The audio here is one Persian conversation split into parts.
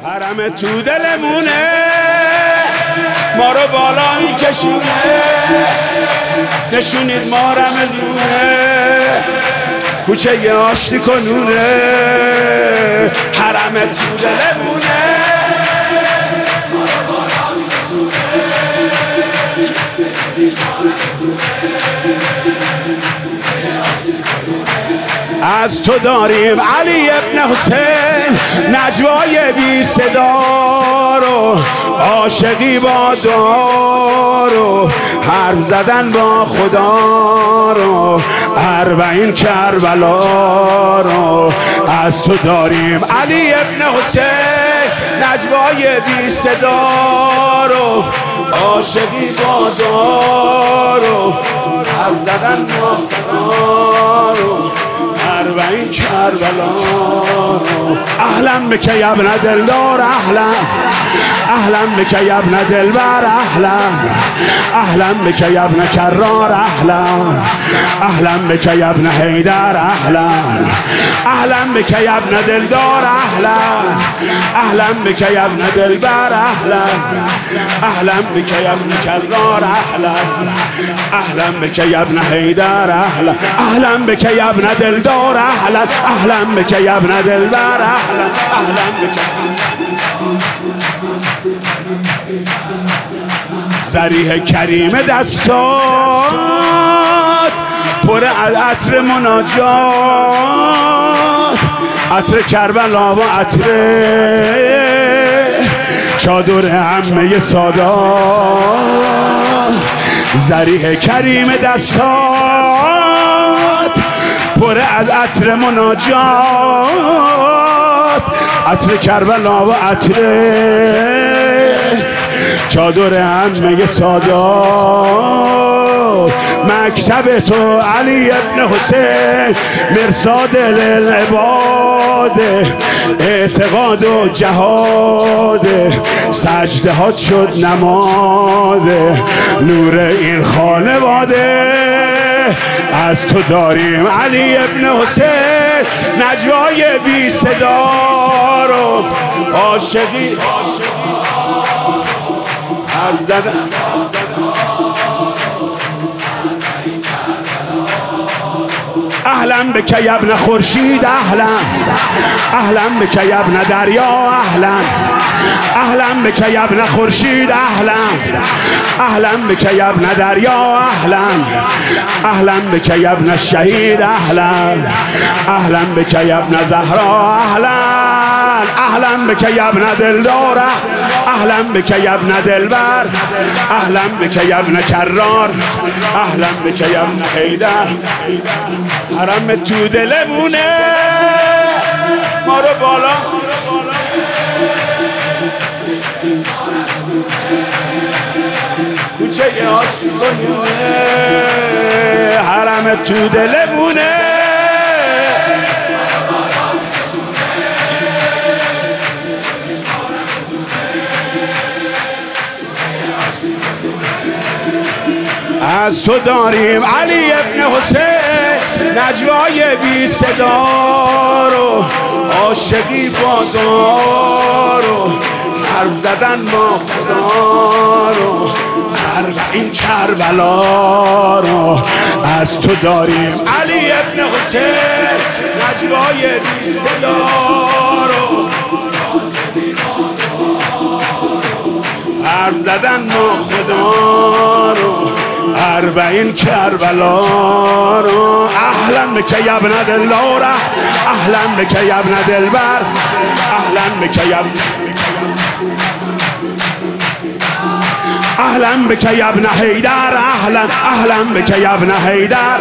حرم تو دلمونه، ما رو بالا میکشونه، نشونید ما رمزونه، کوچه ی آشتی کنونه. حرم تو دلمونه، ما رو بالا میکشونه، نشونید ما رمزونه. از تو داریم علی ابن حسین نجوای بی صدا رو، عاشقی با دعا رو، حرف زدن با خدا رو، 40 کربلا رو. از تو داریم علی ابن حسین نجوای بی صدا رو، عاشقی با دعا رو، حرف زدن با خدا رو، 40 کربلا. اهلا بک یا ابن دلدار، اهلا اهلا بک یا ابن دلبر، اهلا اهلا بک یا ابن کرار، اهلا اهلا بک یا ابن حیدر، اهلا اهلا بک یا ابن دلدار، اهلا اهلا بک یا ابن دلبر، اهلا اهلا بک یا ابن کرار، اهلا اهلا بک یا ابن حیدر، اهلا اهلا بک یا ابن دلدار، اهلا اهلا بک یا ابن دلبر، اهلا اهلا بک. ذریح کریم دستات پر از عطر مناجات، عطر کربلا و عطر چادر عمه سادات. ذریح کریم دستات پر از عطر مناجات، عطر کربلا و عطر چادر عمه سادات. مکتب تو علی ابن حسین مرصاد للعباد، اعتقاد و جهاد، سجده ها شد نماد، نور این خانواده. از تو داریم علی ابن حسین نجوای بی صدا رو، عاشقی حرف زدن. اهلا بک یا ابن خورشید، اهلا اهلا بک یا ابن دریا، اهلا اهلا بک یا ابن خورشید، اهلا اهلا بک یا ابن دریا، اهلا اهلا بک یا ابن الشهید، اهلا اهلا بک یا ابن زهرا، اهلا اهلا بک یا ابن دلدار، اهلا بک یا ابن دلبر، اهلا بک یا ابن کرار، اهلا بک یا ابن حیدر. حرم تو دلمونه، ما رو بالا کوچه ی آشتی کنونه. حرم تو دلمونه، از تو داریم علی ابن حسین نجوای بی صدا رو، عاشقی با دعا رو، حرف زدن با خدا رو، 40 کربلا رو. از تو داریم علی ابن حسین نجوای بی صدا رو، حرف زدن با خدا رو، 40 کربلا رو. اهلا بک یا ابن دلدار، اهلا بک یا ابن دلبر، اهلا بک یا اهلا بک یا ابن حیدر، اهلا اهلا بک یا ابن حیدر.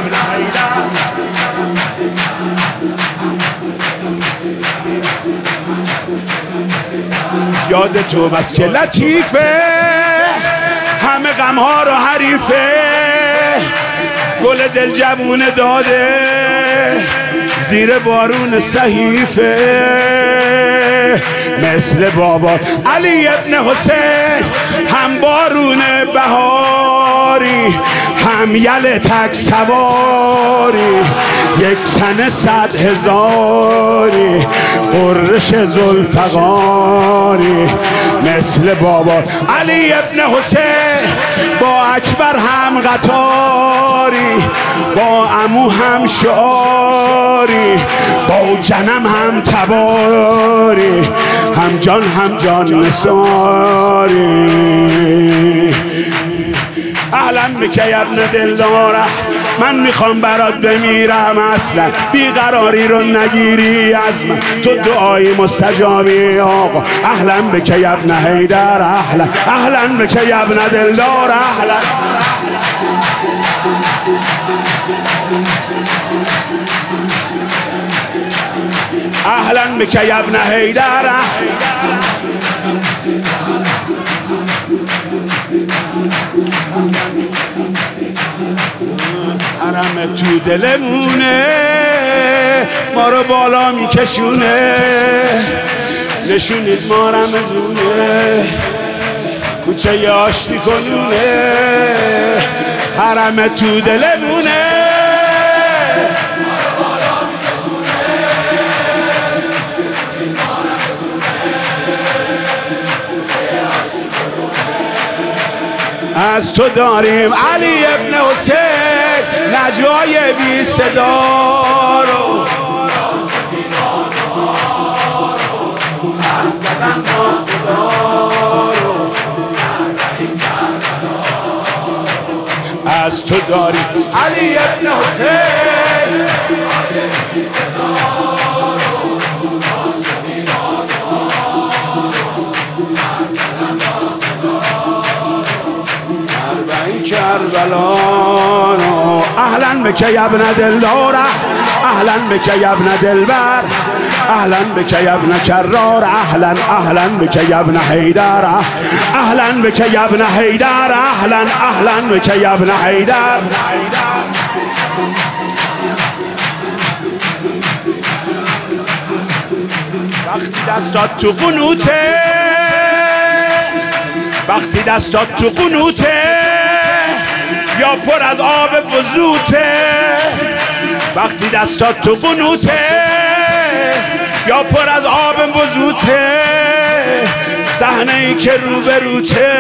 یاد تو بس که لطیفه، همه غمها رو حریفه، گل دل جوون داده زیر بارون صحیفه. مثل بابا علی ابن حسین هم بارون بهاری، هم یل تک سواری، یک تن 100,000 قرش ذوالفقاری، مثل بابا علی ابن حسین با اکبر هم قطاری، با عمو هم شعاری، با جنم هم تباری، هم جان نثاری. اهلا بک یا ابن دلداره، من میخوام برات بمیرم اصلا، بیقراری رو نگیری از من، تو دعای مستجابی آقا. اهلا بک یا ابن حیدر، اهلا بک یا ابن دلداره، اهلا بک یا ابن حیدر. حرم تو دلمونه، ما رو بالا میکشونه، نشونید ما رمزونه، کوچه آشتی کنونه. حرم تو دلمونه، از تو داریم علی ابن حسین نجوای بی صدا رو، از تو داریم علی ابن حسین. کربلانو اهلا بک یا ابن دلداره، اهلا بک یا ابن دلبر، اهلا بک یا ابن کرار، اهلا بک یا ابن حیدر، اهلا بک یا ابن حیدر، اهلا بک یا ابن حیدر. وقتی دستات تو قنوته، وقتی دستات تو قنوته، یا پر از آب وضوته، وقتی دستات تو قنوته، یا پر از آب وضوته، صحنه ای که روبروته،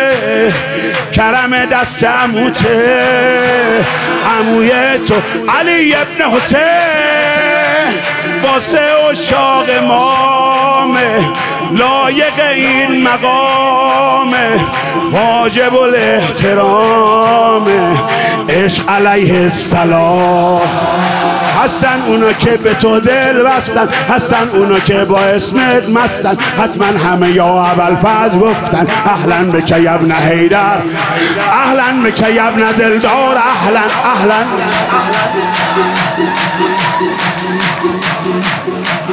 کرم دست عموته، عموی تو علی ابن حسین، واسه عشاق مامه، لایق این مقامه، واجب الاحترام، عشق علیه السلام. هستن اونا که به تو دل بستن، هستن اونا که با اسمت مستن، حتما همه یا ابوالفضل گفتن اهلا بک یا ابن حیدر، اهلا بک یا ابن دلدار، اهلا.